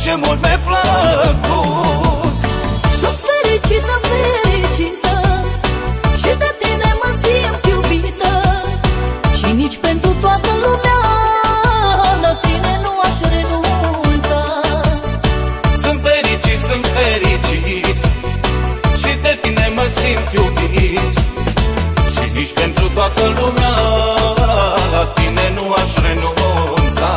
ce mult mi-a plăcut. Sunt fericită, fericită, și de tine mă simt iubită. Și nici pentru toată lumea la tine nu aș renunța. Sunt fericit, sunt fericit, și de tine mă simt iubit. Și nici pentru toată lumea la tine nu aș renunța.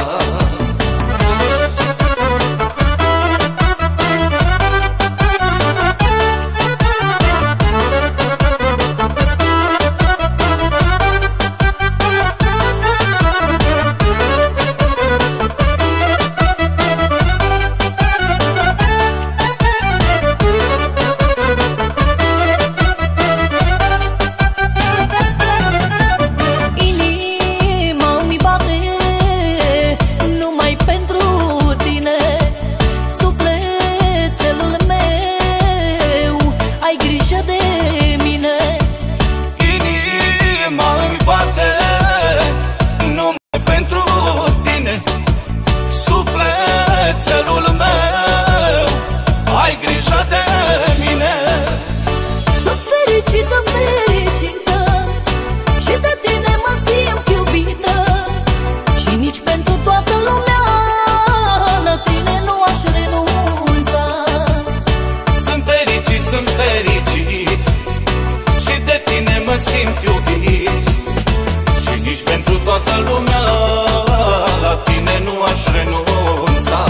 Sufletelul meu, ai grijă de mine. Sunt fericită, fericită, și de tine mă simt iubită. Și nici pentru toată lumea la tine nu aș renunța. Sunt fericit, sunt fericit, și de tine mă simt iubit. Și nici pentru toată lumea la tine nu aș renunța.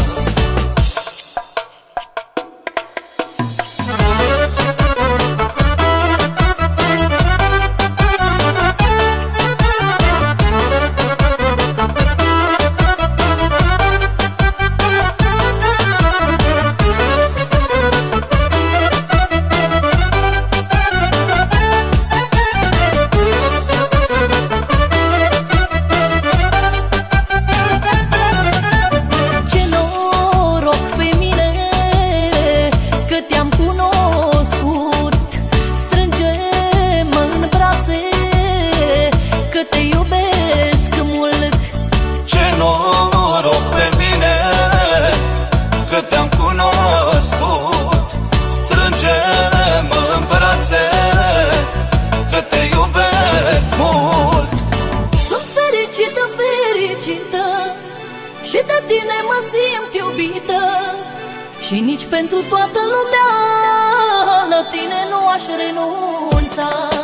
Noroc pe mine că te-am cunoscut. Strânge-mă în brațe că te iubesc mult. Sunt fericită, fericită, și de tine mă simt iubită. Și nici pentru toată lumea la tine nu aș renunța.